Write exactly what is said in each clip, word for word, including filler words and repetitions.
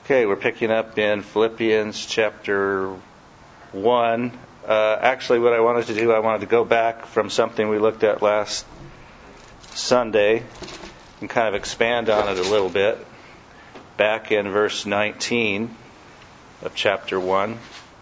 Okay, we're picking up in Philippians chapter one. Uh, actually, what I wanted to do, I wanted to go back from something we looked at last Sunday and kind of expand on it a little bit. Back in verse nineteen of chapter one,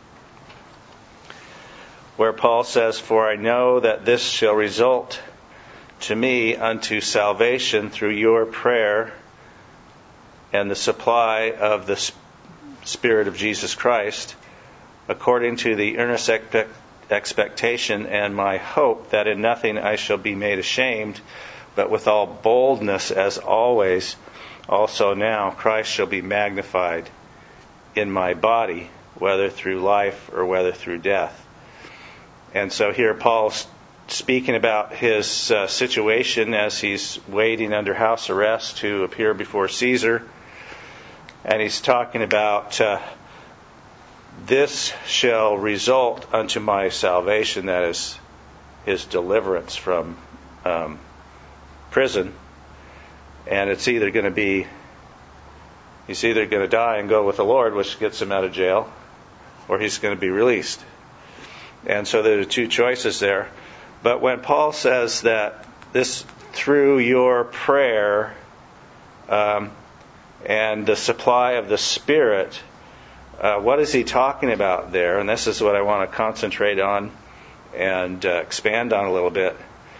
where Paul says, "For I know that this shall result to me unto salvation through your prayer and the supply of the Spirit of Jesus Christ, according to the earnest expectation and my hope that in nothing I shall be made ashamed, but with all boldness as always, also now Christ shall be magnified in my body, whether through life or whether through death." And so here Paul's speaking about his uh, situation as he's waiting under house arrest to appear before Caesar. And he's talking about uh, this shall result unto my salvation, that is his deliverance from um, prison. And it's either going to be, he's either going to die and go with the Lord, which gets him out of jail, or he's going to be released. And so there are two choices there. But when Paul says that this, through your prayer um, and the supply of the Spirit, uh, what is he talking about there? And this is what I want to concentrate on and uh, expand on a little bit.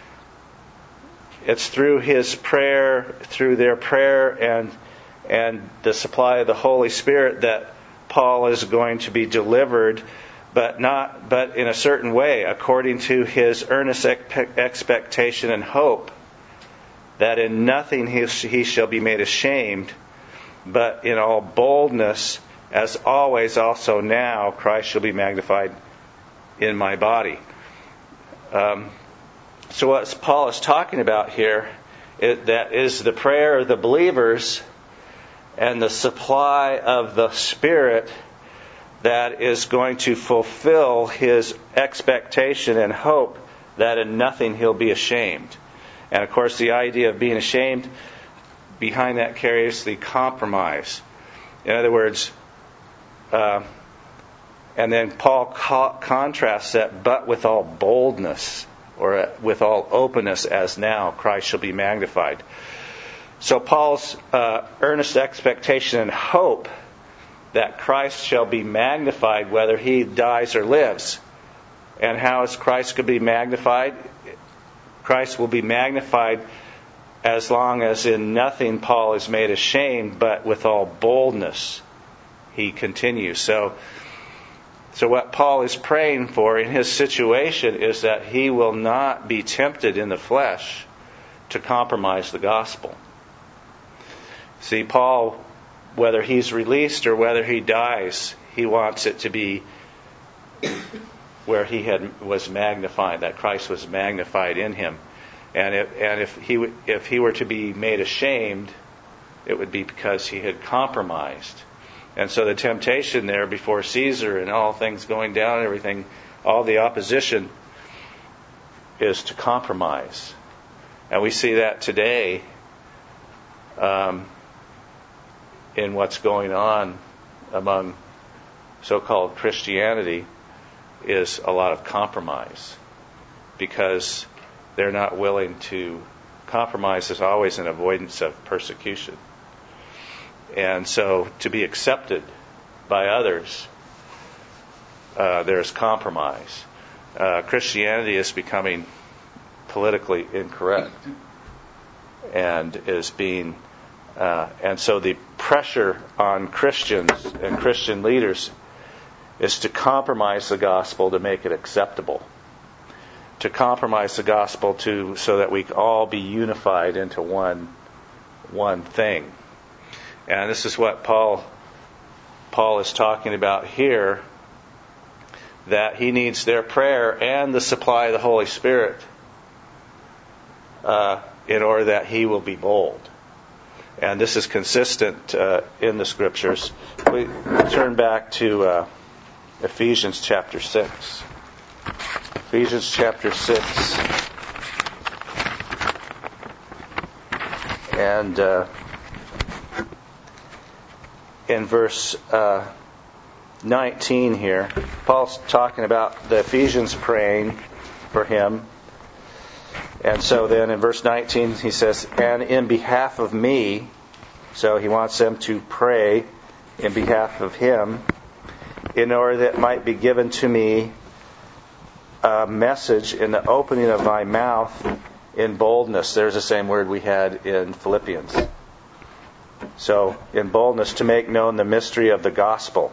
It's through his prayer, through their prayer and and the supply of the Holy Spirit that Paul is going to be delivered, but not, but in a certain way, according to his earnest expectation and hope, that in nothing he, he shall be made ashamed, but in all boldness, as always, also now, Christ shall be magnified in my body. Um, so what Paul is talking about here, it, that is the prayer of the believers and the supply of the Spirit that is going to fulfill his expectation and hope that in nothing he'll be ashamed. And of course, the idea of being ashamed, behind that carries the compromise. In other words, uh, and then Paul co- contrasts that, but with all boldness, or uh, with all openness, as now Christ shall be magnified. So Paul's uh, earnest expectation and hope that Christ shall be magnified whether he dies or lives. And how is Christ going to be magnified? Christ will be magnified as long as in nothing Paul is made ashamed, but with all boldness he continues. So, so what Paul is praying for in his situation is that he will not be tempted in the flesh to compromise the gospel. See, Paul, whether he's released or whether he dies, he wants it to be where he had was magnified, that Christ was magnified in him. And if, and if he if he were to be made ashamed, it would be because he had compromised. And so the temptation there before Caesar and all things going down and everything, all the opposition is to compromise. And we see that today um, in what's going on among so-called Christianity, is a lot of compromise, because they're not willing to compromise. Is always an avoidance of persecution. And so to be accepted by others, uh, there's compromise. Uh, Christianity is becoming politically incorrect and is being Uh, and so the pressure on Christians and Christian leaders is to compromise the gospel to make it acceptable. To compromise the gospel to so that we all be unified into one one thing. And this is what Paul Paul is talking about here, that he needs their prayer and the supply of the Holy Spirit uh, in order that he will be bold. And this is consistent uh, in the Scriptures. We turn back to uh, Ephesians chapter six. Ephesians chapter six. And uh, in verse uh, nineteen here, Paul's talking about the Ephesians praying for him. And so then in verse nineteen he says, and in behalf of me, so he wants them to pray in behalf of him, in order that it might be given to me a message in the opening of my mouth in boldness. There's the same word we had in Philippians. So, in boldness, to make known the mystery of the gospel,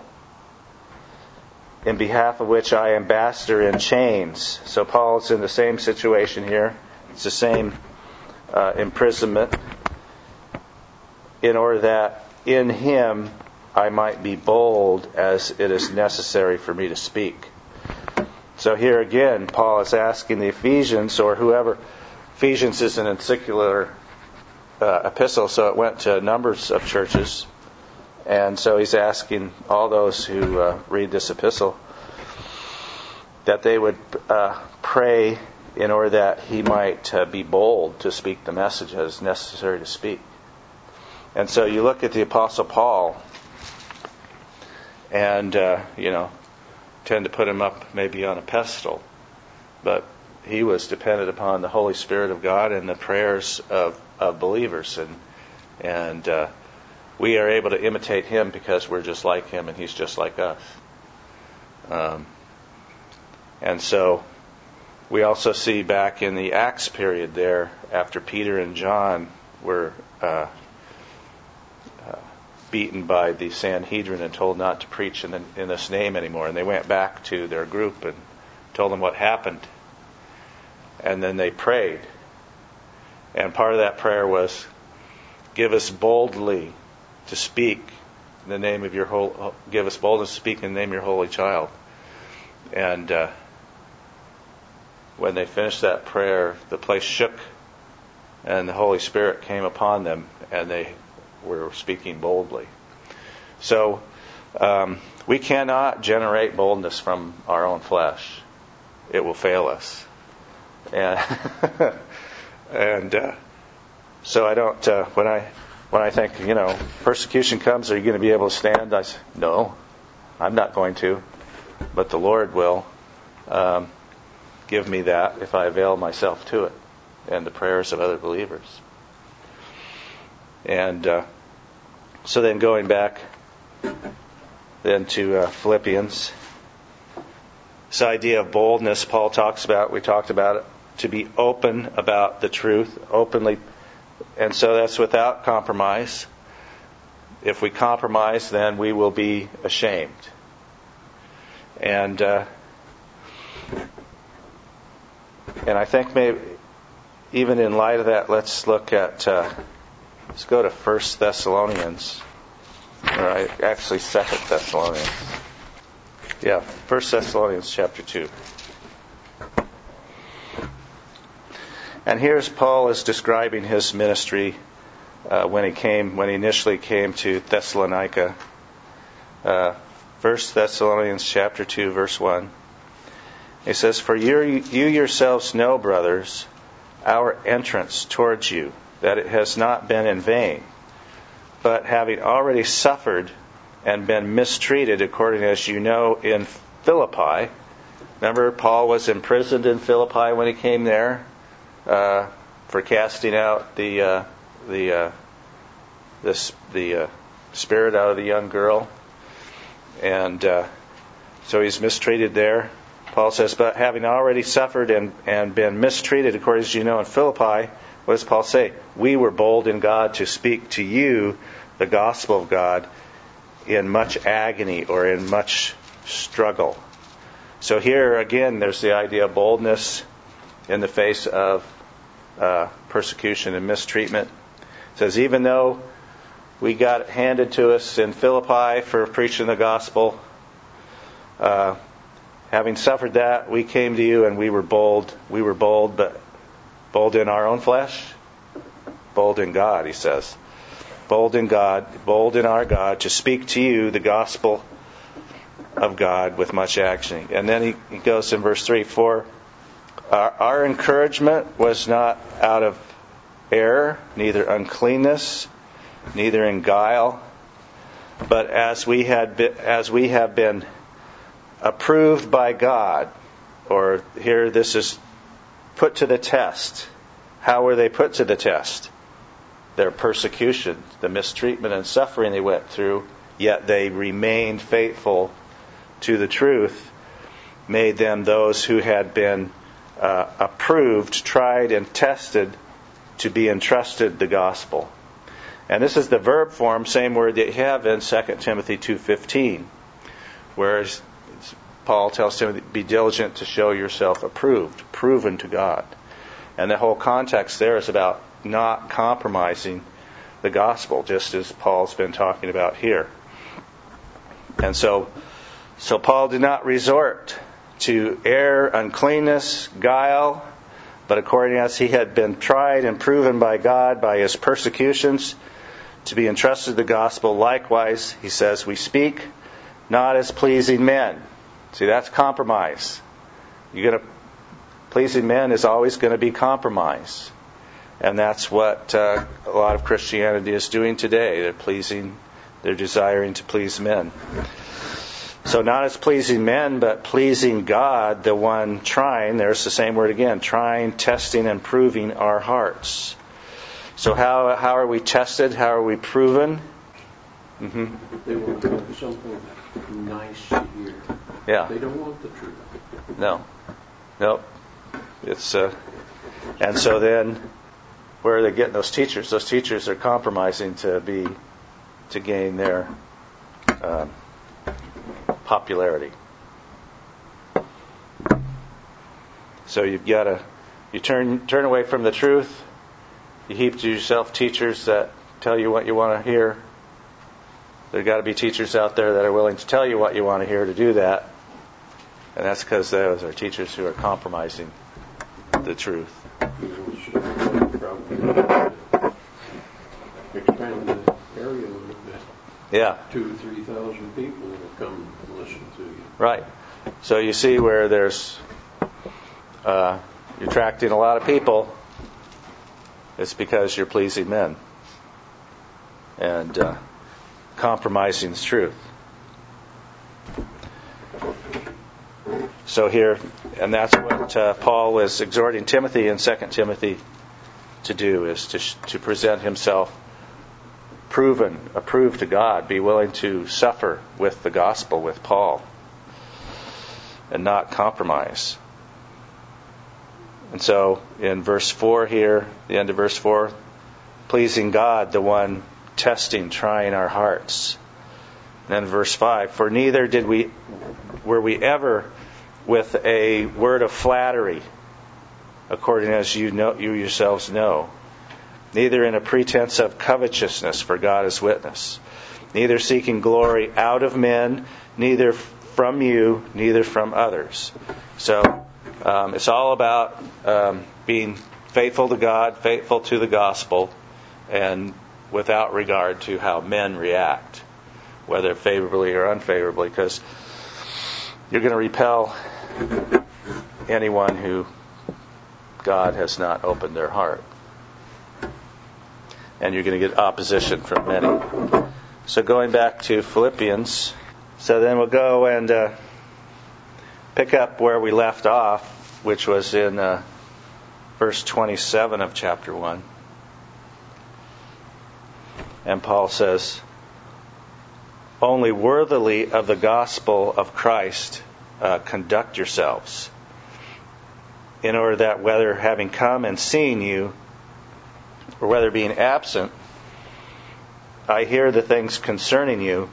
in behalf of which I am ambassador in chains. So Paul's in the same situation here. It's the same uh, imprisonment, in order that in him I might be bold as it is necessary for me to speak. So here again, Paul is asking the Ephesians, or whoever, Ephesians is an encyclical uh, epistle, so it went to numbers of churches. And so he's asking all those who uh, read this epistle that they would uh, pray in order that he might uh, be bold to speak the message as necessary to speak. And so you look at the Apostle Paul, and, uh, you know, tend to put him up maybe on a pedestal. But he was dependent upon the Holy Spirit of God and the prayers of, of believers. And, and uh, we are able to imitate him because we're just like him and he's just like us. Um, and so we also see back in the Acts period there, after Peter and John were uh, uh, beaten by the Sanhedrin and told not to preach in, the, in this name anymore. And they went back to their group and told them what happened. And then they prayed. And part of that prayer was, give us boldly to speak in the name of your whole, give us boldness to speak in the name of your holy child. And uh, when they finished that prayer, the place shook and the Holy Spirit came upon them and they were speaking boldly. So um, we cannot generate boldness from our own flesh. It will fail us. And and uh, so I don't. Uh, when I when I think, you know, persecution comes, are you going to be able to stand? I say, no, I'm not going to, but the Lord will um, give me that if I avail myself to it, and the prayers of other believers. And uh, so then going back then to uh, Philippians, this idea of boldness Paul talks about, we talked about it, to be open about the truth, openly. And so that's without compromise. If we compromise, then we will be ashamed. And uh, and I think maybe even in light of that, let's look at, uh, let's go to First Thessalonians. Or actually Second Thessalonians. Yeah, First Thessalonians chapter two. And here's Paul is describing his ministry uh, when he came, when he initially came to Thessalonica. Uh, First Thessalonians chapter two, verse one. He says, "For you, you yourselves know, brothers, our entrance towards you, that it has not been in vain, but having already suffered and been mistreated, according as you know in Philippi." Remember, Paul was imprisoned in Philippi when he came there uh, for casting out the uh, the uh, this the uh, spirit out of the young girl, and uh, so he's mistreated there. Paul says, "But having already suffered and, and been mistreated, according as you know in Philippi," what does Paul say? "We were bold in God to speak to you the gospel of God in much agony," or in much struggle. So here again, there's the idea of boldness in the face of uh, persecution and mistreatment. It says, even though we got it handed to us in Philippi for preaching the gospel, uh, having suffered that, we came to you and we were bold. We were bold, but bold in our own flesh, bold in God, he says. Bold in God, bold in our God, to speak to you the gospel of God with much action. And then he, he goes in verse three, "For our, our encouragement was not out of error, neither uncleanness, neither in guile, but as we had been, as we have been approved by God, or here this is put to the test. How were they put to the test? Their persecution, the mistreatment and suffering they went through, yet they remained faithful to the truth, made them those who had been uh, approved, tried, and tested to be entrusted the gospel. And this is the verb form, same word that you have in Second Timothy two fifteen, where Paul tells Timothy, be diligent to show yourself approved, proven to God. And the whole context there is about not compromising the gospel, just as Paul's been talking about here. And so, so Paul did not resort to error, uncleanness, guile, but according as he had been tried and proven by God by his persecutions to be entrusted the gospel, likewise, he says, we speak not as pleasing men. See, that's compromise. You're going to pleasing men is always going to be compromise. And that's what uh, a lot of Christianity is doing today. They're pleasing, they're desiring to please men. So not as pleasing men, but pleasing God, the one trying, there's the same word again, trying, testing, and proving our hearts. So how how are we tested? How are we proven? Mm-hmm. They want something nice to hear. Yeah. They don't want the truth. No. Nope. It's uh, and so then, where are they getting those teachers? Those teachers are compromising to be to gain their um, popularity. So you've got to you turn turn away from the truth. You heap to yourself teachers that tell you what you want to hear. There's got to be teachers out there that are willing to tell you what you want to hear to do that. And that's because those are teachers who are compromising the truth. Expand the area a little bit. Yeah. Two, three thousand people will come and listen to you. Right. So you see where there's uh, you're attracting a lot of people. It's because you're pleasing men and uh, compromising the truth. So here, and that's what uh, Paul was exhorting Timothy in Second Timothy to do, is to to present himself proven, approved to God, be willing to suffer with the gospel, with Paul, and not compromise. And so in verse four here, the end of verse four, pleasing God, the one testing, trying our hearts. And then verse five, for neither did we, were we ever with a word of flattery, according as you know, you yourselves know, neither in a pretense of covetousness, for God is witness, neither seeking glory out of men, neither from you, neither from others. So um, it's all about um, being faithful to God, faithful to the gospel, and without regard to how men react, whether favorably or unfavorably, because you're going to repel anyone who God has not opened their heart. And you're going to get opposition from many. So going back to Philippians, so then we'll go and uh, pick up where we left off, which was in uh, verse twenty-seven of chapter one. And Paul says, only worthily of the gospel of Christ uh, conduct yourselves, in order that whether having come and seen you, or whether being absent, I hear the things concerning you,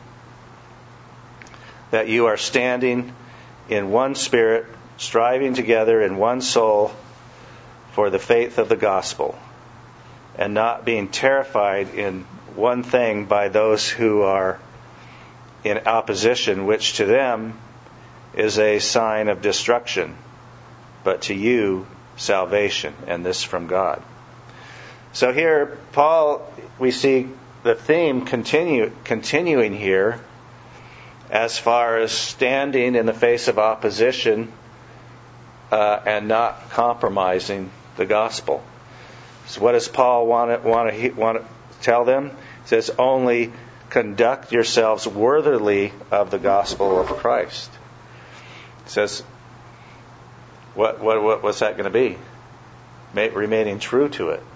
that you are standing in one spirit, striving together in one soul for the faith of the gospel, and not being terrified in one thing by those who are in opposition, which to them is a sign of destruction, but to you salvation, and this from God. So here, Paul, we see the theme continue, continuing here as far as standing in the face of opposition uh, and not compromising the gospel. So what does Paul want to, want to, want to tell them? He says, only conduct yourselves worthily of the gospel of Christ. It says, what, what, what what's that going to be? Ma- remaining true to it.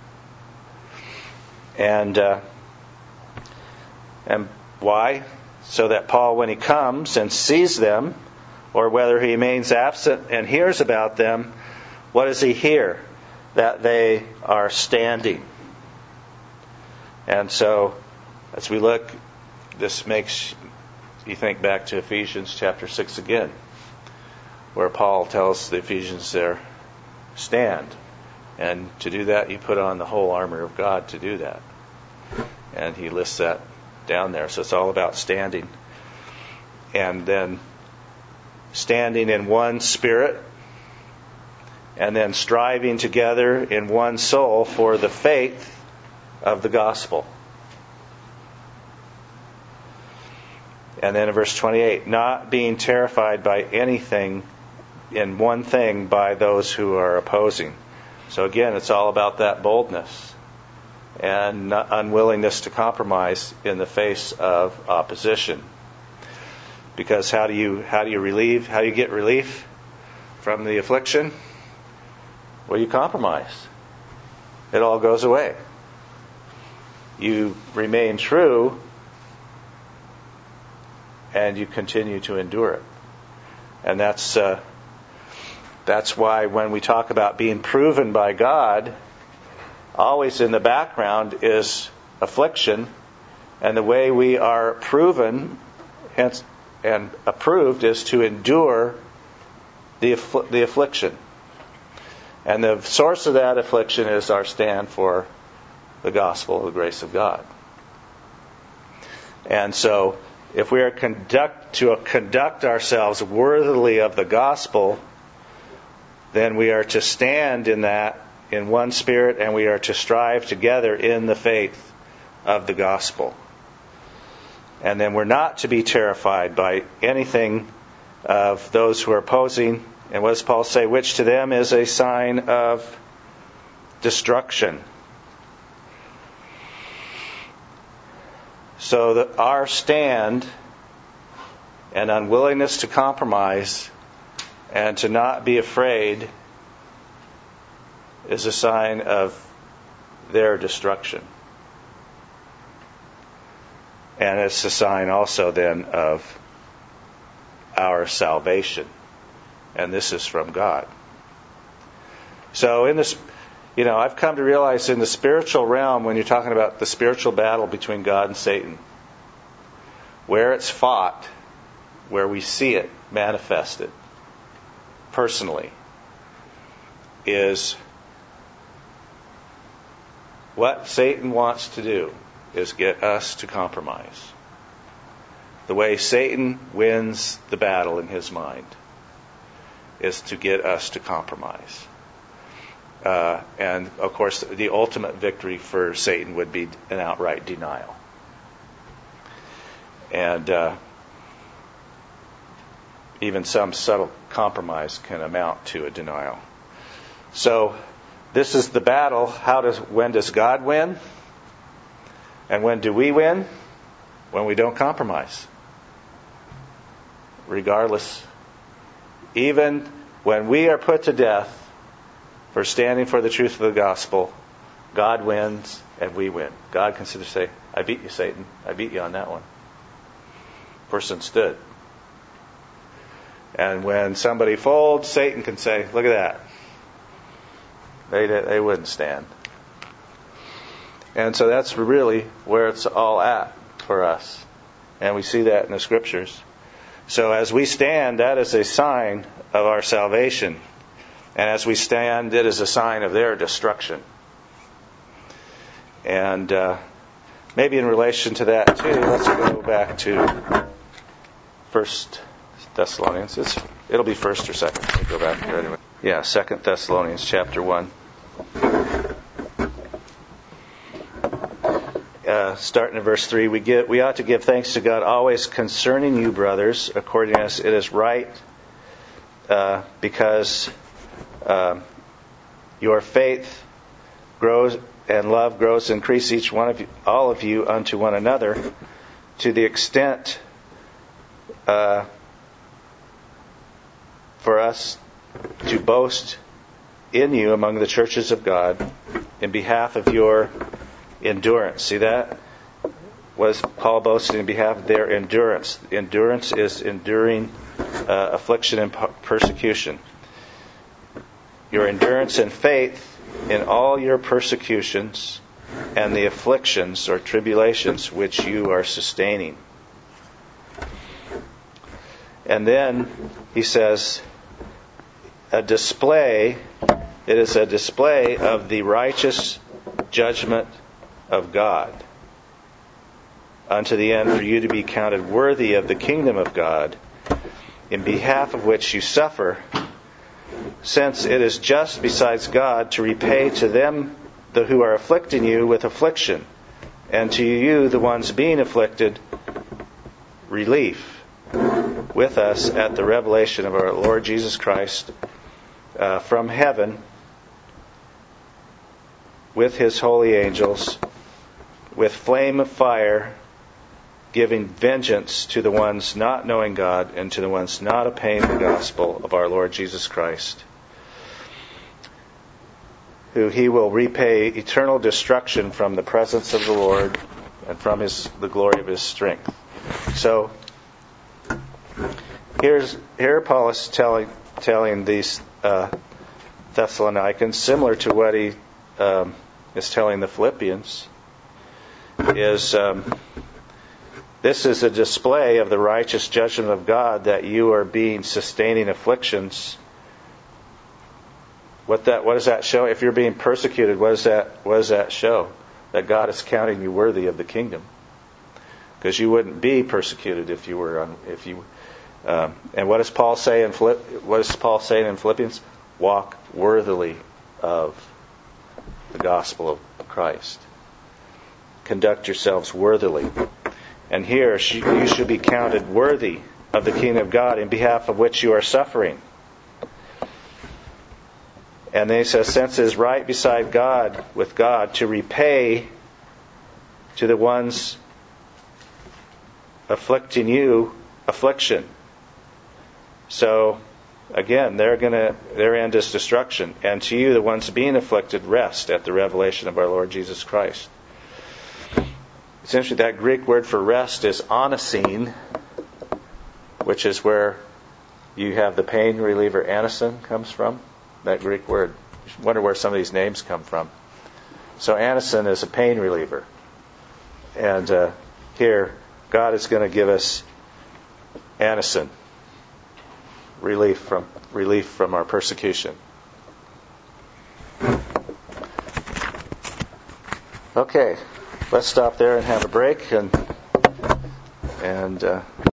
And uh, and why? So that Paul, when he comes and sees them, or whether he remains absent and hears about them, what does he hear? That they are standing. And so, as we look, this makes you think back to Ephesians chapter six again, where Paul tells the Ephesians there, stand. And to do that, you put on the whole armor of God to do that. And he lists that down there. So it's all about standing. And then standing in one spirit, and then striving together in one soul for the faith of the gospel. And then in verse twenty-eight, not being terrified by anything in one thing by those who are opposing. So again, it's all about that boldness and unwillingness to compromise in the face of opposition. Because how do you how do you relieve? How do you get relief from the affliction? Well, you compromise. It all goes away. You remain true, and you continue to endure it. And that's uh, that's why when we talk about being proven by God, always in the background is affliction, and the way we are proven and, and approved is to endure the affl- the affliction. And the source of that affliction is our stand for the gospel of the grace of God. And so, if we are conduct to conduct ourselves worthily of the gospel, then we are to stand in that in one spirit, and we are to strive together in the faith of the gospel. And then we're not to be terrified by anything of those who are opposing. And what does Paul say? Which to them is a sign of destruction. So that our stand and unwillingness to compromise and to not be afraid is a sign of their destruction. And it's a sign also then of our salvation. And this is from God. So in this, you know, I've come to realize in the spiritual realm, when you're talking about the spiritual battle between God and Satan, where it's fought, where we see it manifested personally, is what Satan wants to do is get us to compromise. The way Satan wins the battle in his mind is to get us to compromise. Uh, and, of course, the ultimate victory for Satan would be an outright denial. And uh, even some subtle compromise can amount to a denial. So, this is the battle. How does when does God win? And when do we win? When we don't compromise. Regardless, even when we are put to death for standing for the truth of the gospel, God wins and we win. God can say, I beat you, Satan. I beat you on that one. Person stood. And when somebody folds, Satan can say, look at that. They, they wouldn't stand. And so that's really where it's all at for us. And we see that in the Scriptures. So as we stand, that is a sign of our salvation. And as we stand, it is a sign of their destruction. And uh, maybe in relation to that too, let's go back to First Thessalonians. It's, it'll be first or second. Let me go back there anyway. Yeah, Second Thessalonians chapter one. Uh, starting in verse three, we give, we ought to give thanks to God always concerning you, brothers, according as it is right, uh, because uh, your faith grows and love grows, increase each one of you, all of you unto one another, to the extent uh, for us to boast in you among the churches of God in behalf of your endurance. See that? Was Paul boasting in behalf of their endurance? Endurance is enduring uh, affliction and persecution. Your endurance and faith in all your persecutions and the afflictions or tribulations which you are sustaining. And then he says, a display, it is a display of the righteous judgment of God, unto the end for you to be counted worthy of the kingdom of God, in behalf of which you suffer, since it is just besides God to repay to them the who are afflicting you with affliction, and to you, the ones being afflicted, relief with us at the revelation of our Lord Jesus Christ uh, from heaven with His holy angels, with flame of fire, giving vengeance to the ones not knowing God and to the ones not obeying the gospel of our Lord Jesus Christ, who He will repay eternal destruction from the presence of the Lord and from His the glory of His strength. So here's here Paul is telling telling these uh, Thessalonians, similar to what he um, is telling the Philippians, is um, this is a display of the righteous judgment of God, that you are being sustaining afflictions. What that what does that show? If you're being persecuted, what does that what does that show? That God is counting you worthy of the kingdom, because you wouldn't be persecuted if you were on, if you. Um, and what does Paul say in Philipp, what does Paul say in Philippians? Walk worthily of the gospel of Christ. Conduct yourselves worthily. And here you should be counted worthy of the kingdom of God, in behalf of which you are suffering. And then he says, since it is right beside God, with God, to repay to the ones afflicting you affliction. So, again, they're gonna their end is destruction. And to you, the ones being afflicted, rest at the revelation of our Lord Jesus Christ. Essentially, that Greek word for rest is anosine, which is where you have the pain reliever anacin comes from. That Greek word. You wonder where some of these names come from. So anacin is a pain reliever. And uh, here, God is going to give us anacin, relief from relief from our persecution. Okay, let's stop there and have a break, and and. Uh,